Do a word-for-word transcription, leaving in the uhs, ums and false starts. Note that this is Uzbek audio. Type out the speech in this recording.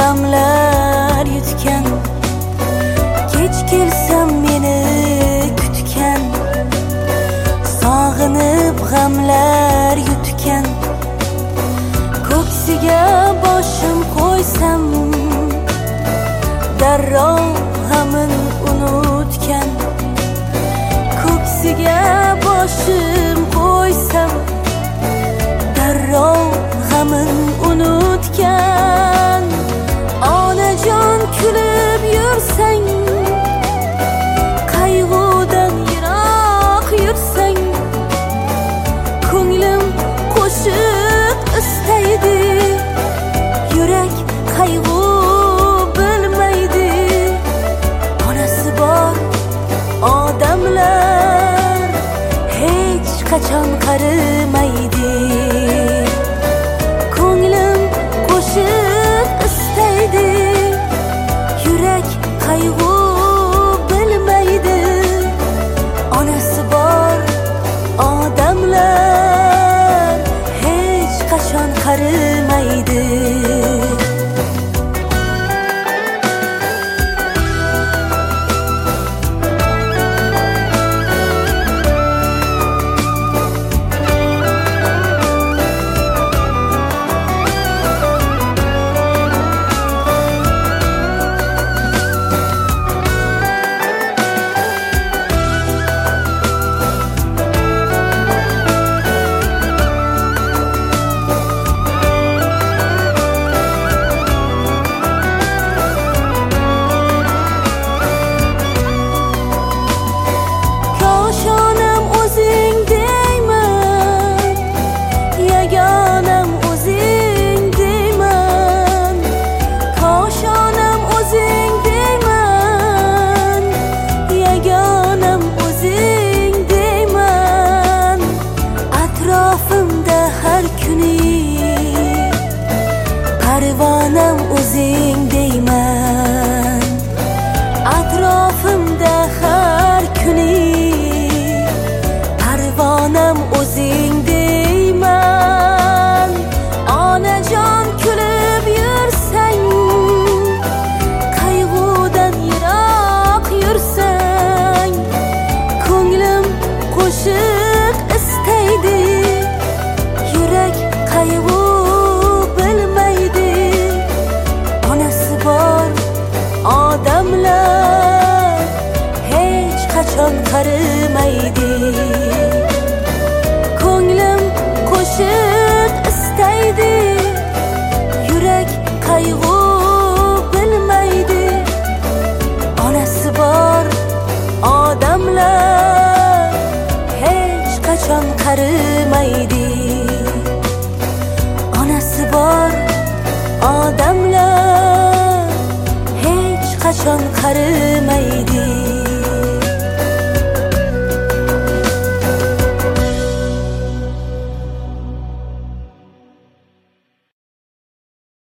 g'amlar yutgan, kech kelsam meni kutgan, sog'inib g'amlar yutgan, ko'ksiga boshim qo'ysam darrov g'amin unutgan, ko'ksiga boshim qo'ysam darrov g'amin unutgan. Onajon kulib yursang, qayg'udan yiroq yursang, ko'nglim qo'shiq istaydi, yurak qayg'u bilmaydi. Onasi bor odamlar hech qachon qarimaydi, ko'nglim qo'shiq istaydi, yurak qayg'u bilmaydi. Onasi bor odamlar hech qachon qarimaydi. Parvonam o'zing deyman, atrofimda har kuni. Parvonam o'zing deyman. Onajon kulib yursang, qayg'udan yiroq yursang, ko'nglim qo'shiq istaydi, yurak qayg'u odamlar hech qachon qarimaydi, ko'nglim qo'shiq istaydi, yurak qayg'u bilmaydi. Onasi bor odamlar hech qachon qarimaydi, onasi bor odamlar qachon qarimaydi.